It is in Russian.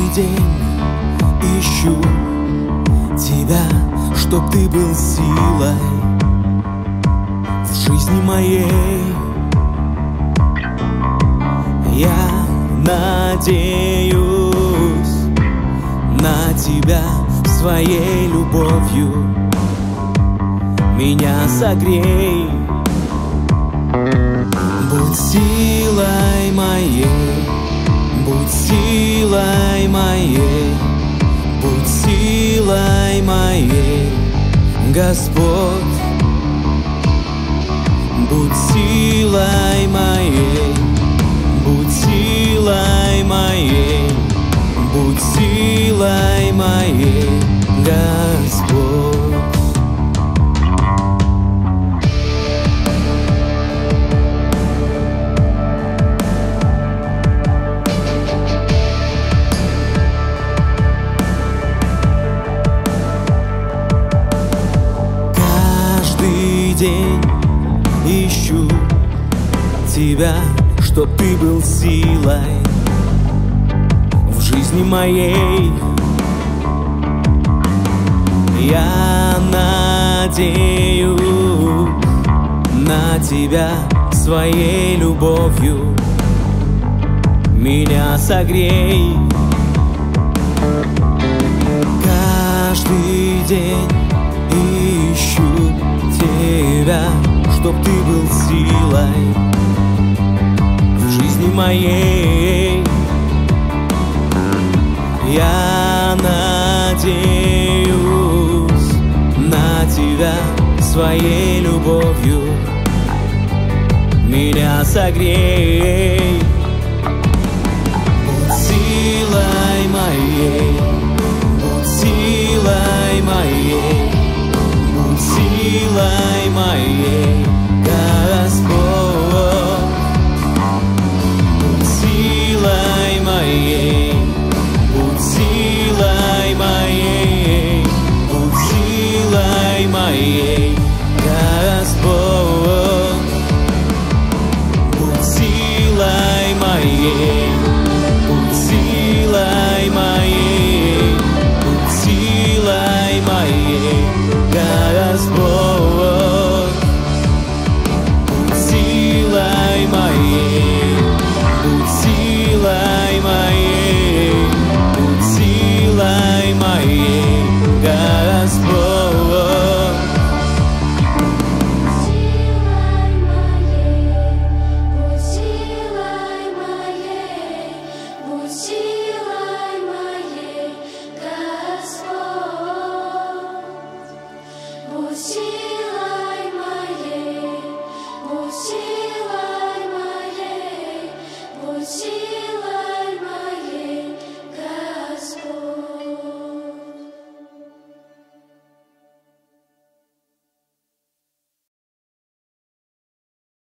день ищу тебя, чтоб ты был силой в жизни моей. Я надеюсь на тебя, своей любовью меня согрей. Будь силой моей, будь силой моей, будь силой моей, Господь. Будь силой моей, будь силой моей, будь силой моей, Господь. Каждый день ищу тебя, чтоб ты был силой в жизни моей. Я надеюсь на тебя, своей любовью меня согрей. Каждый день ищу тебя, чтоб ты был силой в жизни моей. Я надеюсь на тебя, своей любовью меня согрей.